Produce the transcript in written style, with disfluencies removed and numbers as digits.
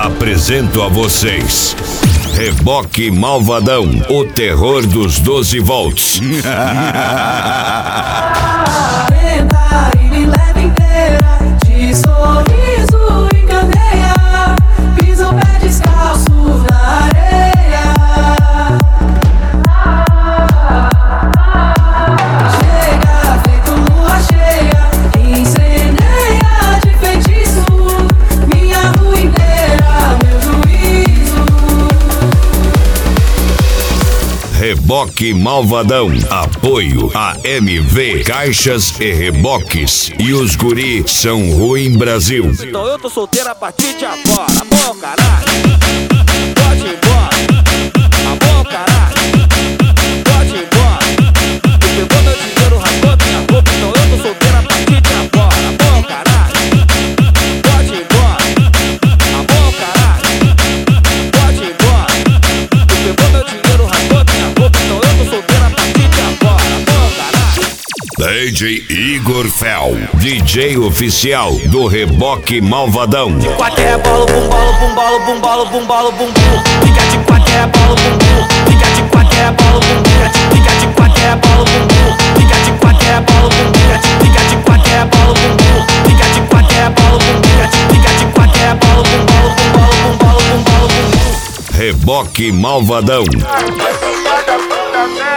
Apresento a vocês Reboque Malvadão, o terror dos 12 volts. Lenta e me leva inteira, de sorriso e candeia, piso o pé descalço na areia. Chega feito lua cheia, incendeia de feitiço minha rua inteira, meu juízo. Reboque Malvadão, apoio a MV Caixas e Reboques. E os guri são ruim Brasil. Então eu tô solteiro a partir de agora. Bom caralho, pode ir embora. Bom caralho, pode ir embora. Tu pegou meu dinheiro, rasgou minha roupa. Então eu tô solteiro a partir de agora. Bom caralho, pode ir embora. Bom caralho, pode ir embora. Tu pegou meu dinheiro, rasgou minha roupa. Então eu tô solteiro a partir de agora. Bom caralho. DJ Igor Fel, DJ oficial do Reboque Malvadão. Quatro é bolo, bum bolo, bum bolo, bum bolo, bum bolo, bum bum. Fica de quatro é bolo, bum bum. Fica de quatro é bolo, bum bum. Fica de quatro é bolo, bum bum. Fica de quatro é bolo, bum bum. Fica de quatro é bolo, bum bum. Fica de quatro é bolo, bum bum. Fica de quatro é bolo, bum bolo, bum bolo, bum bolo, bum bolo, bum bum. Reboque Malvadão. Vai sentar da bunda